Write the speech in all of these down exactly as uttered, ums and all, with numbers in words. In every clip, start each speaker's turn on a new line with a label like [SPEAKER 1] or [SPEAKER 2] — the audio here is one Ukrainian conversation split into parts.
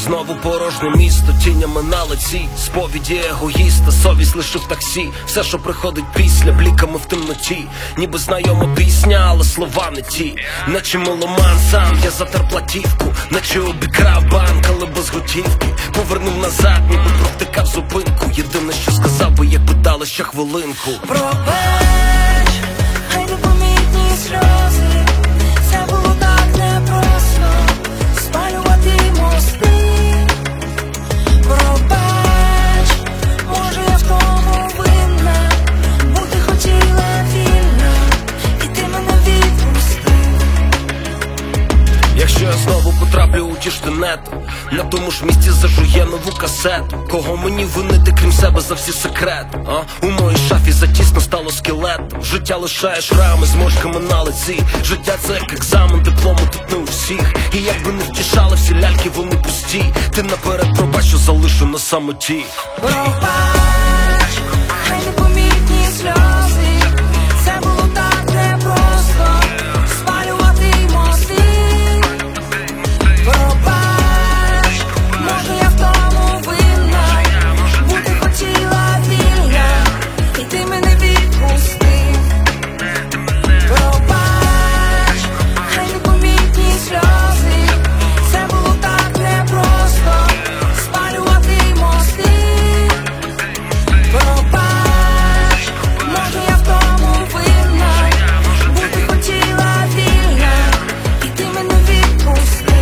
[SPEAKER 1] Знову порожнє місто, тінями на лиці, сповіді егоїста, совість лише в таксі. Все, що приходить після, бліками в темноті. Ніби знайома пісня, але слова не ті. Наче меломан сам, я затер платівку, наче обікрав банк, але без готівки. Повернув назад, ніби провтикав зупинку. Єдине, що сказав би, якби дали ще хвилинку.
[SPEAKER 2] Пробач, хай непомітні сльози, це було так непросто, спалювати мости. Пробач, може я в тому винна, бути хотіла вільна, і ти мене відпустив.
[SPEAKER 1] Якщо я знову потраплю у ті штанету, на тому ж місці зажує нову касету. Кого мені винити, крім себе, за всі секрети? А? У моїй шафі затісно стало скелетом. Життя лишає шрами з мошками на лиці. Життя це як екзамен, диплому тут не у всіх. І якби не втішали всі ляльки, вони пусті. Ти наперед пробач, що залишу на самоті.
[SPEAKER 2] Пробач, хай непомітні сльози, це було так непросто, спалювати мости. Пробач, може я в тому винна, бути хотіла вільна, і ти мене відпустив. Пробач, хай непомітні сльози, це було так непросто, спалювати мости. Пробач, може я в тому винна, бути хотіла вільна, і ти мене відпустив.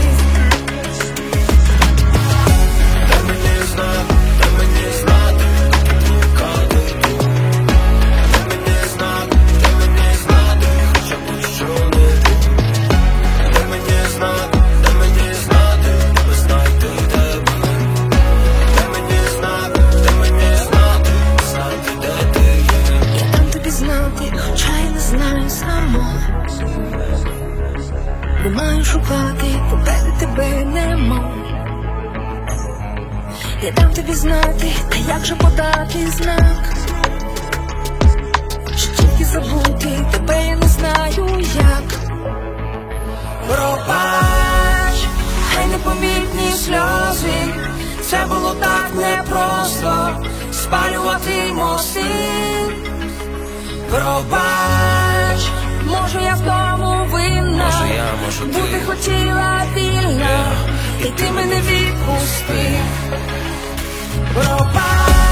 [SPEAKER 1] Дай мені знати, дай мені знати, блукати тут. Дай мені знати, дай мені знати, хоча б що-небудь. Дай мені знати, дай мені знати, аби знайти тебе. Дай мені знати, дай мені знати, знати, де ти є.
[SPEAKER 2] Я дам тобі знати, хоча й не знаю сама. Не маю шукати, попереду тебе нема. Я дам тобі знати, та як же подати знак, що тільки забути тебе я не знаю як. Пробач, хай непомітні сльози, це було так непросто, спалювати мости. Пробач, може я в тому винна,
[SPEAKER 1] Може я, може ти.
[SPEAKER 2] бути хотіла вільна, і ти мене відпустив. Пробач.